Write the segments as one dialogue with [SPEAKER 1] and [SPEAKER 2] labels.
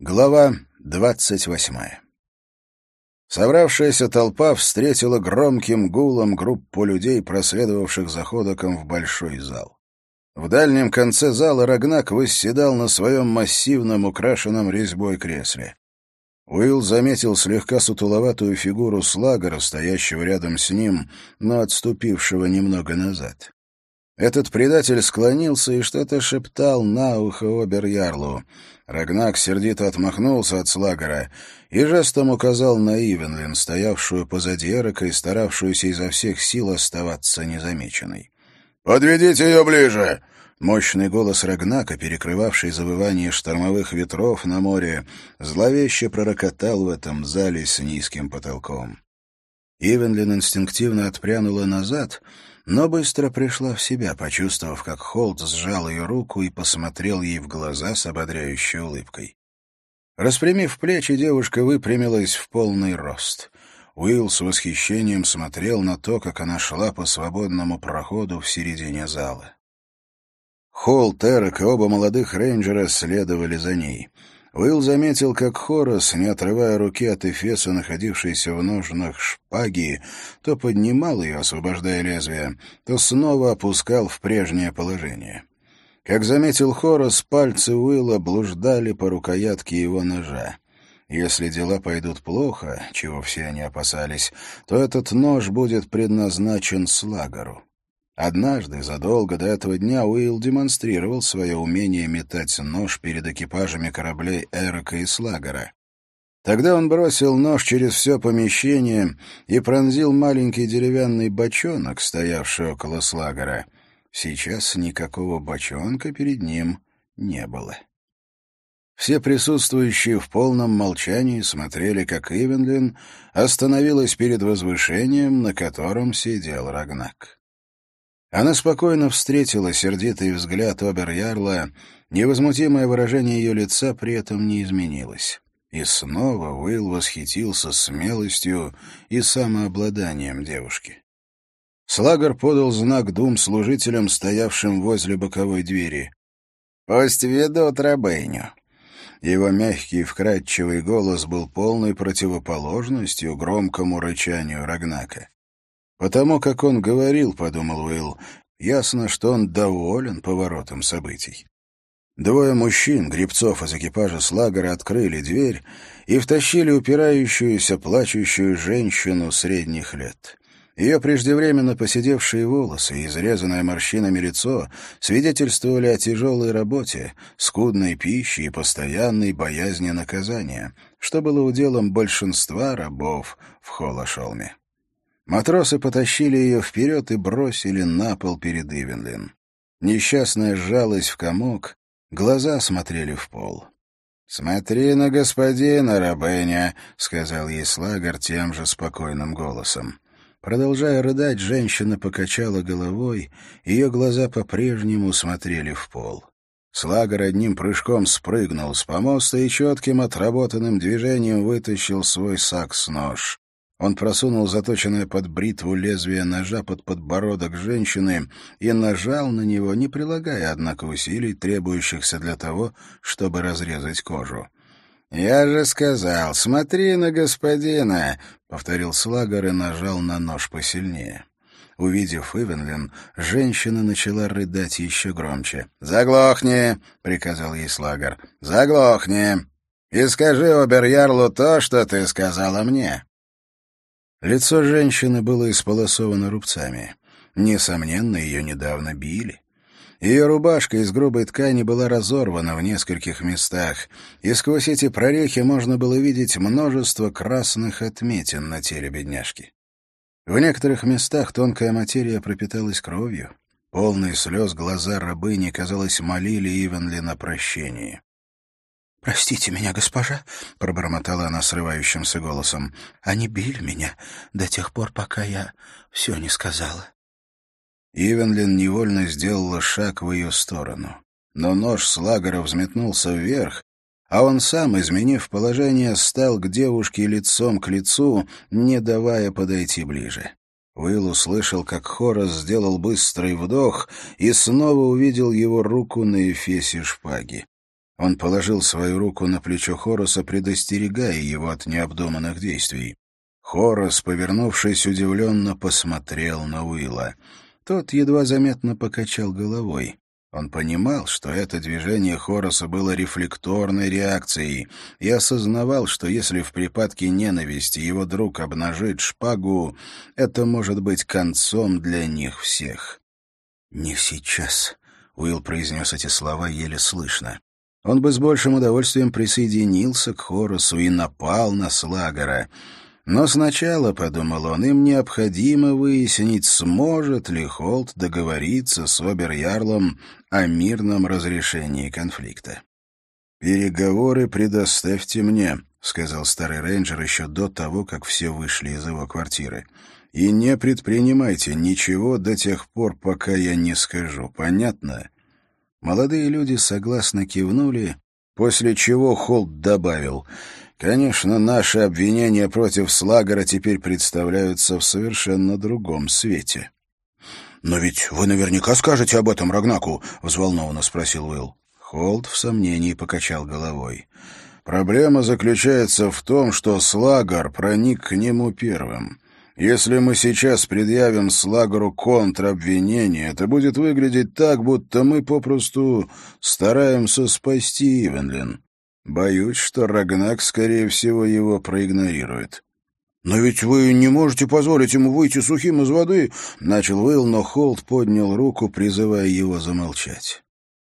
[SPEAKER 1] Глава 28. Собравшаяся толпа встретила громким гулом группу людей, проследовавших за ходоком в большой зал. В дальнем конце зала Рагнак восседал на своем массивном, украшенном резьбой кресле. Уилл заметил слегка сутуловатую фигуру Слагора, стоящего рядом с ним, но отступившего немного назад. Этот предатель склонился и что-то шептал на ухо обер-ярлу. Рагнак сердито отмахнулся от Слагора и жестом указал на Ивенлин, стоявшую позади Эрока и старавшуюся изо всех сил оставаться незамеченной. «Подведите ее ближе!» Мощный голос Рагнака, перекрывавший завывание штормовых ветров на море, зловеще пророкотал в этом зале с низким потолком. Ивенлин инстинктивно отпрянула назад, но быстро пришла в себя, почувствовав, как Холт сжал ее руку и посмотрел ей в глаза с ободряющей улыбкой. Распрямив плечи, девушка выпрямилась в полный рост. Уилл с восхищением смотрел на то, как она шла по свободному проходу в середине зала. Холт, Эрок и оба молодых рейнджера следовали за ней. Уилл заметил, как Хорас, не отрывая руки от эфеса, находившейся в ножнах шпаги, то поднимал ее, освобождая лезвие, то снова опускал в прежнее положение. Как заметил Хорас, пальцы Уилла блуждали по рукоятке его ножа. Если дела пойдут плохо, чего все они опасались, то этот нож будет предназначен Слагору. Однажды, задолго до этого дня, Уилл демонстрировал свое умение метать нож перед экипажами кораблей Эрока и Слагора. Тогда он бросил нож через все помещение и пронзил маленький деревянный бочонок, стоявший около Слагора. Сейчас никакого бочонка перед ним не было. Все присутствующие в полном молчании смотрели, как Ивенлин остановилась перед возвышением, на котором сидел Рагнак. Она спокойно встретила сердитый взгляд обер-ярла, невозмутимое выражение ее лица при этом не изменилось. И снова Уилл восхитился смелостью и самообладанием девушки. Слагор подал знак двум служителям, стоявшим возле боковой двери. «Пусть ведут рабыню». Его мягкий вкрадчивый голос был полной противоположностью громкому рычанию Рагнака. «Потому как он говорил, — подумал Уилл, — ясно, что он доволен поворотом событий». Двое мужчин, гребцов из экипажа Слагора, открыли дверь и втащили упирающуюся, плачущую женщину средних лет. Ее преждевременно поседевшие волосы и изрезанное морщинами лицо свидетельствовали о тяжелой работе, скудной пище и постоянной боязни наказания, что было уделом большинства рабов в Холошолме. Матросы потащили ее вперед и бросили на пол перед Ивенлин. Несчастная сжалась в комок, глаза смотрели в пол. «Смотри на господина, рабыня», — сказал ей Слагор тем же спокойным голосом. Продолжая рыдать, женщина покачала головой, ее глаза по-прежнему смотрели в пол. Слагор одним прыжком спрыгнул с помоста и четким отработанным движением вытащил свой сакс-нож. Он просунул заточенное под бритву лезвие ножа под подбородок женщины и нажал на него, не прилагая, однако, усилий, требующихся для того, чтобы разрезать кожу. «Я же сказал, смотри на господина!» — повторил Слагор и нажал на нож посильнее. Увидев Ивенлин, женщина начала рыдать еще громче. «Заглохни!» — приказал ей Слагор. «Заглохни! И скажи обер-ярлу то, что ты сказала мне!» Лицо женщины было исполосовано рубцами. Несомненно, ее недавно били. Ее рубашка из грубой ткани была разорвана в нескольких местах, и сквозь эти прорехи можно было видеть множество красных отметин на теле бедняжки. В некоторых местах тонкая материя пропиталась кровью. Полные слез глаза рабыни, казалось, молили Ивенлин о прощении. «Простите меня, госпожа», — пробормотала она срывающимся голосом. «Они били меня до тех пор, пока я все не сказала». Ивенлин невольно сделала шаг в ее сторону. Но нож Слагора взметнулся вверх, а он сам, изменив положение, стал к девушке лицом к лицу, не давая подойти ближе. Уилл услышал, как Хорас сделал быстрый вдох и снова увидел его руку на эфесе шпаги. Он положил свою руку на плечо Хораса, предостерегая его от необдуманных действий. Хорас, повернувшись, удивленно посмотрел на Уилла. Тот едва заметно покачал головой. Он понимал, что это движение Хораса было рефлекторной реакцией, и осознавал, что если в припадке ненависти его друг обнажит шпагу, это может быть концом для них всех. «Не сейчас», — Уилл произнес эти слова еле слышно. Он бы с большим удовольствием присоединился к Хорасу и напал на Слагора. Но сначала, — подумал он, — им необходимо выяснить, сможет ли Холт договориться с обер-ярлом о мирном разрешении конфликта. «Переговоры предоставьте мне», — сказал старый рейнджер еще до того, как все вышли из его квартиры. «И не предпринимайте ничего до тех пор, пока я не скажу. Понятно?» Молодые люди согласно кивнули, после чего Холт добавил: «Конечно, наши обвинения против Слагора теперь представляются в совершенно другом свете». «Но ведь вы наверняка скажете об этом Рагнаку?» — взволнованно спросил Уилл. Холт в сомнении покачал головой. «Проблема заключается в том, что Слагор проник к нему первым. Если мы сейчас предъявим Слагору контробвинение, это будет выглядеть так, будто мы попросту стараемся спасти Ивенлин. Боюсь, что Рагнак, скорее всего, его проигнорирует». «Но ведь вы не можете позволить ему выйти сухим из воды», — начал Уилл, но Холт поднял руку, призывая его замолчать.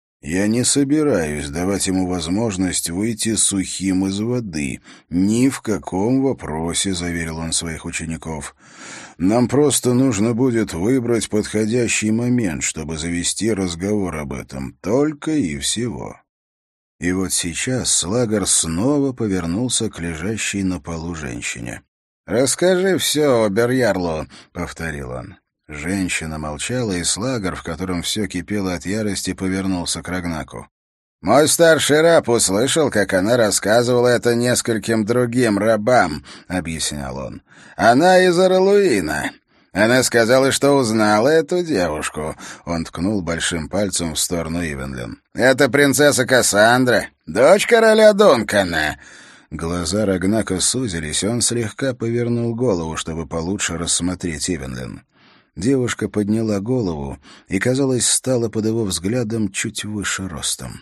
[SPEAKER 1] «Я не собираюсь давать ему возможность выйти сухим из воды. Ни в каком вопросе», — заверил он своих учеников. «Нам просто нужно будет выбрать подходящий момент, чтобы завести разговор об этом. Только и всего». И вот сейчас Слагор снова повернулся к лежащей на полу женщине. «Расскажи все обер-ярлу», — повторил он. Женщина молчала, и Слагор, в котором все кипело от ярости, повернулся к Рагнаку. «Мой старший раб услышал, как она рассказывала это нескольким другим рабам», — объяснял он. «Она из Аралуина. Она сказала, что узнала эту девушку». Он ткнул большим пальцем в сторону Ивенлин. «Это принцесса Кассандра, дочь короля Дункана». Глаза Рагнака сузились, и он слегка повернул голову, чтобы получше рассмотреть Ивенлин. Девушка подняла голову и, казалось, стала под его взглядом чуть выше ростом.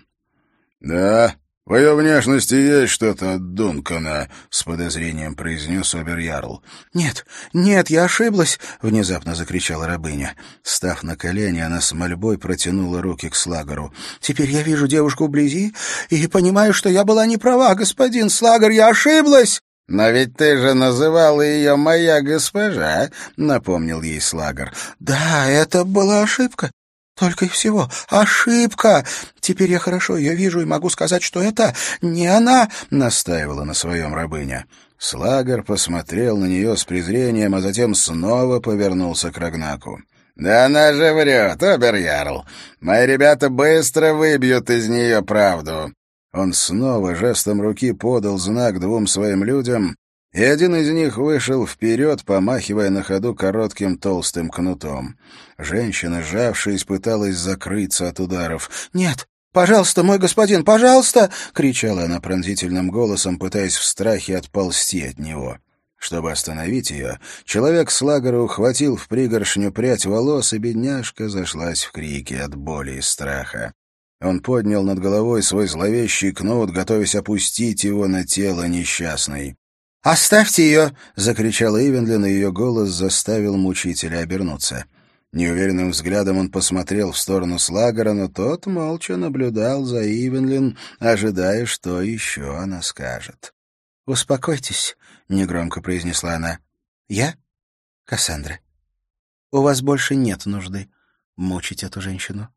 [SPEAKER 1] «Да, в ее внешности есть что-то от Дункана», — с подозрением произнес обер-ярл. «Нет, нет, я ошиблась», — внезапно закричала рабыня. Став на колени, она с мольбой протянула руки к Слагору. «Теперь я вижу девушку вблизи и понимаю, что я была не права, господин Слагор, я ошиблась». «Но ведь ты же называла ее «моя госпожа», — напомнил ей Слагор. «Да, это была ошибка. Только и всего. Ошибка. Теперь я хорошо ее вижу и могу сказать, что это не она», — настаивала на своем рабыня. Слагор посмотрел на нее с презрением, а затем снова повернулся к Рагнаку. «Да она же врет, обер-ярл. Мои ребята быстро выбьют из нее правду». Он снова жестом руки подал знак двум своим людям, и один из них вышел вперед, помахивая на ходу коротким толстым кнутом. Женщина, сжавшись, пыталась закрыться от ударов. «Нет, пожалуйста, мой господин, пожалуйста!» — кричала она пронзительным голосом, пытаясь в страхе отползти от него. Чтобы остановить ее, человек Слагора ухватил в пригоршню прядь волос, и бедняжка зашлась в крике от боли и страха. Он поднял над головой свой зловещий кнут, готовясь опустить его на тело несчастной. «Оставьте ее!» — закричала Ивенлин, и ее голос заставил мучителя обернуться. Неуверенным взглядом он посмотрел в сторону Слагора, но тот молча наблюдал за Ивенлин, ожидая, что еще она скажет. «Успокойтесь», — негромко произнесла она. «Я Кассандра. У вас больше нет нужды мучить эту женщину».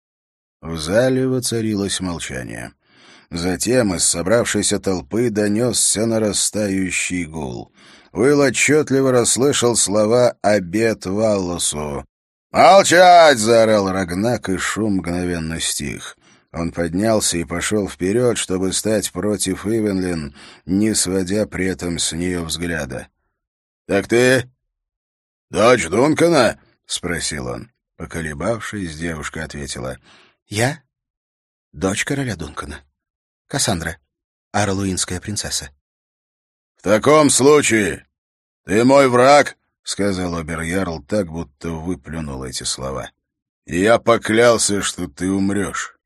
[SPEAKER 1] В зале воцарилось молчание. Затем из собравшейся толпы донесся нарастающий гул. Уилл отчетливо расслышал слова «Обет Валлосу». «Молчать!» — заорал Рагнак, и шум мгновенно стих. Он поднялся и пошел вперед, чтобы стать против Ивенлин, не сводя при этом с нее взгляда. «Так ты дочь Дункана?» — спросил он. Поколебавшись, девушка ответила. «Я дочь короля Дункана».
[SPEAKER 2] Кассандра, арлуинская принцесса.
[SPEAKER 1] — В таком случае ты мой враг, — сказал обер-ярл так, будто выплюнул эти слова. — И я поклялся, что ты умрешь.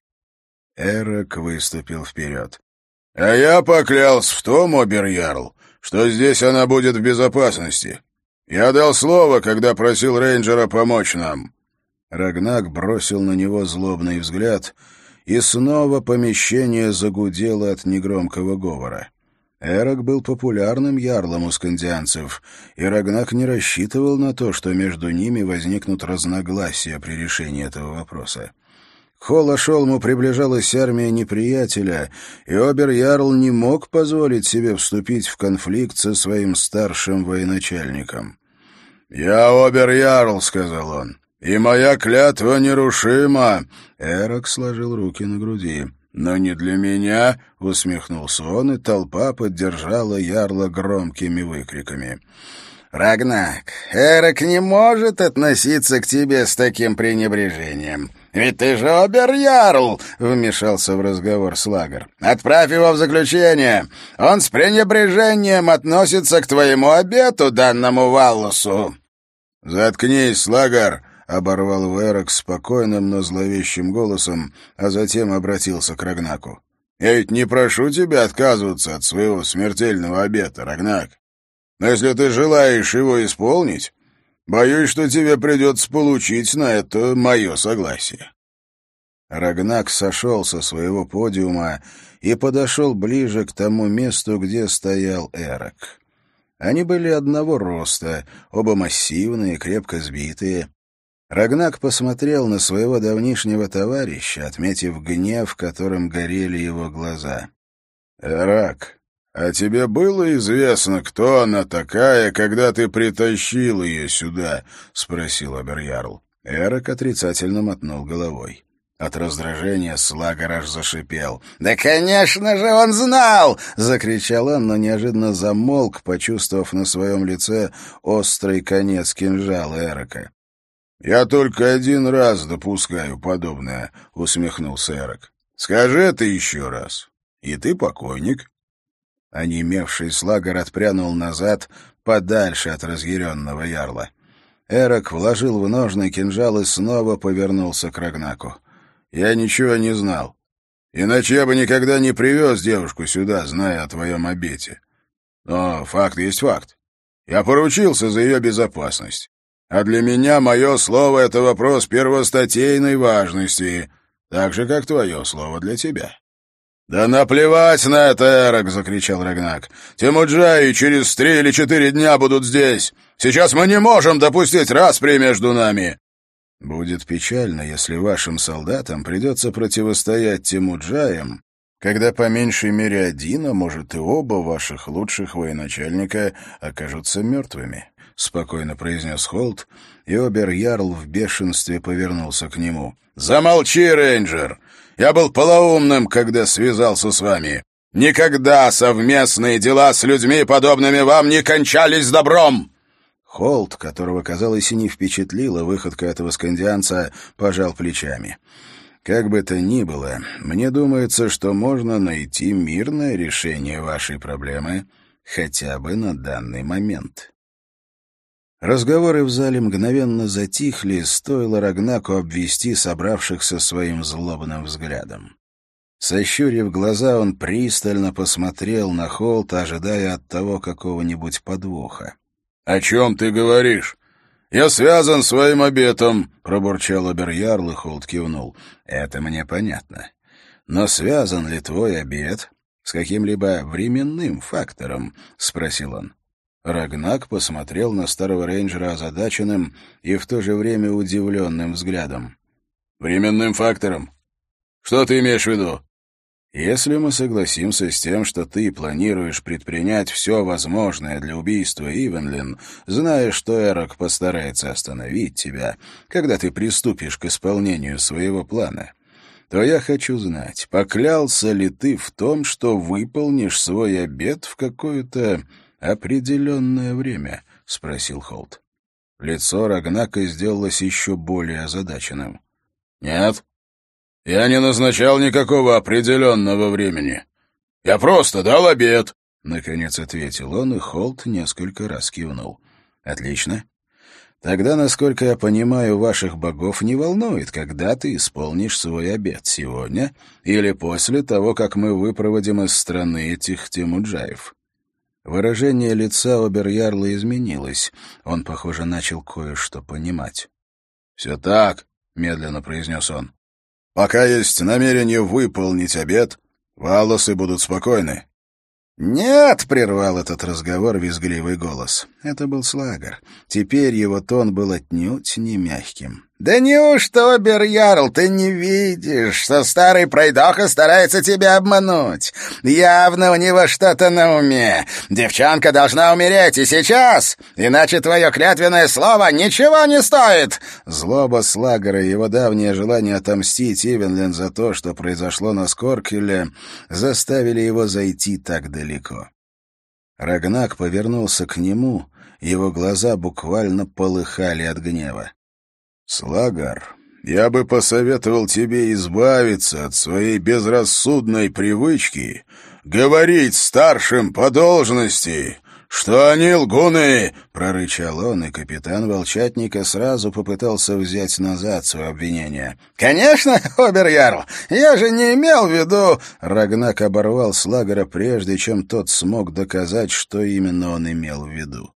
[SPEAKER 1] Эрок выступил вперед. — А я поклялся в том, обер-ярл, что здесь она будет в безопасности. Я дал слово, когда просил рейнджера помочь нам. Рагнак бросил на него злобный взгляд, и снова помещение загудело от негромкого говора. Эрок был популярным ярлом у скандианцев, и Рагнак не рассчитывал на то, что между ними возникнут разногласия при решении этого вопроса. К Холошолму приближалась армия неприятеля, и обер-ярл не мог позволить себе вступить в конфликт со своим старшим военачальником. «Я обер-ярл», — сказал он, — «и моя клятва нерушима». Эрок сложил руки на груди. «Но не для меня», — усмехнулся он, и толпа поддержала ярла громкими выкриками. «Рагнак, Эрок не может относиться к тебе с таким пренебрежением. Ведь ты же обер-ярл», — вмешался в разговор Слагар. «Отправь его в заключение. Он с пренебрежением относится к твоему обету, данному Валлусу». «Заткнись, Слагар», — оборвал его Эрок спокойным, но зловещим голосом, а затем обратился к Рагнаку. «Я ведь не прошу тебя отказываться от своего смертельного обета, Рагнак. Но если ты желаешь его исполнить, боюсь, что тебе придется получить на это мое согласие». Рагнак сошел со своего подиума и подошел ближе к тому месту, где стоял Эрок. Они были одного роста, оба массивные, крепко сбитые. Рагнак посмотрел на своего давнишнего товарища, отметив гнев, которым горели его глаза. «Эрак, а тебе было известно, кто она такая, когда ты притащил ее сюда?» — спросил обер-ярл. Эрак отрицательно мотнул головой. От раздражения Слагар аж зашипел. «Да, конечно же, он знал!» — закричал он, но неожиданно замолк, почувствовав на своем лице острый конец кинжала Эрока. «Я только один раз допускаю подобное», — усмехнулся Эрок. «Скажи это еще раз, и ты покойник». Онемевший Слагар отпрянул назад, подальше от разъяренного ярла. Эрок вложил в ножны кинжал и снова повернулся к Рагнаку. «Я ничего не знал. Иначе я бы никогда не привез девушку сюда, зная о твоем обете. Но факт есть факт. Я поручился за ее безопасность. А для меня мое слово — это вопрос первостатейной важности, так же, как твое слово для тебя». «Да наплевать на это, Эрок!» — закричал Рагнак. «Темуджаи через 3 или 4 дня будут здесь. Сейчас мы не можем допустить распри между нами». «Будет печально, если вашим солдатам придется противостоять Темуджаям, когда по меньшей мере один, а может и оба ваших лучших военачальника окажутся мертвыми», — спокойно произнес Холт, и обер-ярл в бешенстве повернулся к нему. «Замолчи, рейнджер! Я был полоумным, когда связался с вами. Никогда совместные дела с людьми, подобными вам, не кончались добром!» Холт, которого, казалось, и не впечатлила выходка этого скандианца, пожал плечами. «Как бы то ни было, мне думается, что можно найти мирное решение вашей проблемы хотя бы на данный момент». Разговоры в зале мгновенно затихли, стоило Рагнаку обвести собравшихся своим злобным взглядом. Сощурив глаза, он пристально посмотрел на Холта, ожидая от того какого-нибудь подвоха. «О чем ты говоришь? Я связан своим обетом», — пробурчал обер-ярл, и Холт кивнул. «Это мне понятно. Но связан ли твой обет с каким-либо временным фактором?» — спросил он. Рагнак посмотрел на старого рейнджера озадаченным и в то же время удивленным взглядом. «Временным фактором? Что ты имеешь в виду?» «Если мы согласимся с тем, что ты планируешь предпринять все возможное для убийства Ивенлин, зная, что Эрок постарается остановить тебя, когда ты приступишь к исполнению своего плана, то я хочу знать, поклялся ли ты в том, что выполнишь свой обет в какое-то определенное время?» — спросил Холт. Лицо Рагнака сделалось еще более озадаченным. «Нет, я не назначал никакого определенного времени. Я просто дал обед», — наконец ответил он, и Холт несколько раз кивнул. «Отлично. Тогда, насколько я понимаю, ваших богов не волнует, когда ты исполнишь свой обет, сегодня или после того, как мы выпроводим из страны этих темуджаев». Выражение лица обер-ярла изменилось. Он, похоже, начал кое-что понимать. «Все так», — медленно произнес он. «Пока есть намерение выполнить обет, валласы будут спокойны». «Нет!» — прервал этот разговор визгливый голос. Это был Слагар. Теперь его тон был отнюдь не мягким. «Да неужто, обер-ярл, ты не видишь, что старый пройдоха старается тебя обмануть? Явно у него что-то на уме. Девчонка должна умереть и сейчас, иначе твое клятвенное слово ничего не стоит!» Злоба Слагара и его давнее желание отомстить Ивенлин за то, что произошло на Скоркеле, заставили его зайти так далеко. Рагнак повернулся к нему, его глаза буквально полыхали от гнева. «Слагар, я бы посоветовал тебе избавиться от своей безрассудной привычки говорить старшим по должности, что они лгуны!» — прорычал он, и капитан Волчатника сразу попытался взять назад свое обвинение. «Конечно, обер-ярл, я же не имел в виду...» Рагнак оборвал Слагара, прежде чем тот смог доказать, что именно он имел в виду.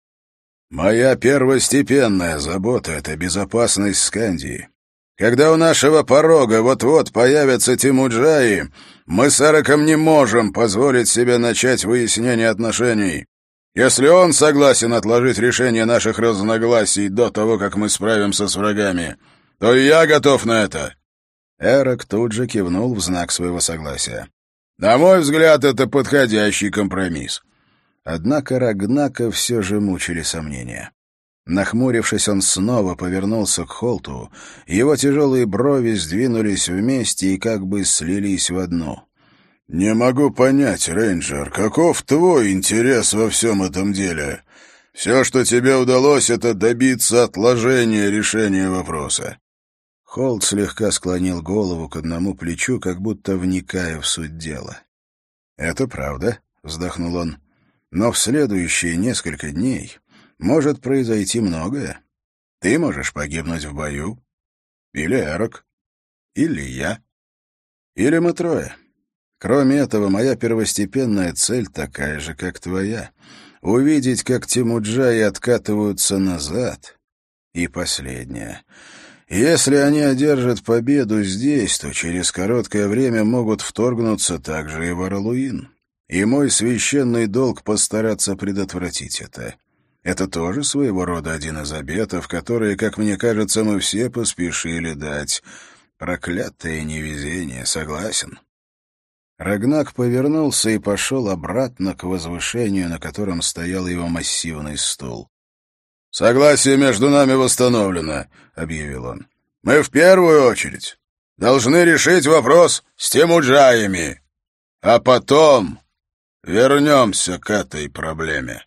[SPEAKER 1] «Моя первостепенная забота — это безопасность Скандии. Когда у нашего порога вот-вот появятся темуджаи, мы с Эроком не можем позволить себе начать выяснение отношений. Если он согласен отложить решение наших разногласий до того, как мы справимся с врагами, то и я готов на это». Эрок тут же кивнул в знак своего согласия. «На мой взгляд, это подходящий компромисс». Однако Рагнака все же мучили сомнения. Нахмурившись, он снова повернулся к Холту, его тяжелые брови сдвинулись вместе и как бы слились в одну. «Не могу понять, рейнджер, каков твой интерес во всем этом деле? Все, что тебе удалось, это добиться отложения решения вопроса». Холт слегка склонил голову к одному плечу, как будто вникая в суть дела. «Это правда», — вздохнул он. «Но в следующие несколько дней может произойти многое. Ты можешь погибнуть в бою, или Эрок, или я, или мы трое. Кроме этого, моя первостепенная цель такая же, как твоя — увидеть, как темуджаи откатываются назад. И последнее. Если они одержат победу здесь, то через короткое время могут вторгнуться также и в Орлуин. И мой священный долг — постараться предотвратить это. Это тоже своего рода один из обетов, которые, как мне кажется, мы все поспешили дать. Проклятое невезение, согласен». Рагнак повернулся и пошел обратно к возвышению, на котором стоял его массивный стул. «Согласие между нами восстановлено», — объявил он. «Мы в первую очередь должны решить вопрос с темуджаями, а потом вернемся к этой проблеме».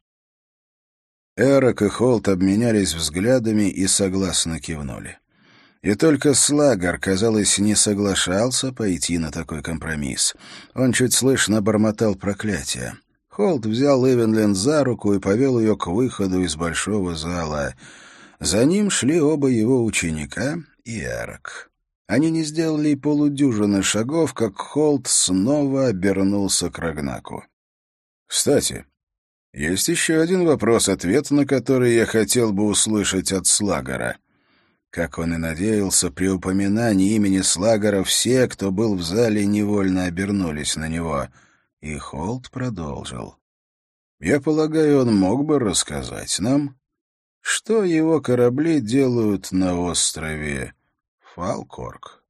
[SPEAKER 1] Эрок и Холт обменялись взглядами и согласно кивнули. И только Слагар, казалось, не соглашался пойти на такой компромисс. Он чуть слышно бормотал проклятие. Холт взял Эвенлин за руку и повел ее к выходу из большого зала. За ним шли оба его ученика и Эрок. Они не сделали и полудюжины шагов, как Холт снова обернулся к Рагнаку. «Кстати, есть еще один вопрос, ответ на который я хотел бы услышать от Слагара». Как он и надеялся, при упоминании имени Слагара все, кто был в зале, невольно обернулись на него. И Холт продолжил. «Я полагаю, он мог бы рассказать нам, что его корабли делают на острове Фалкорк».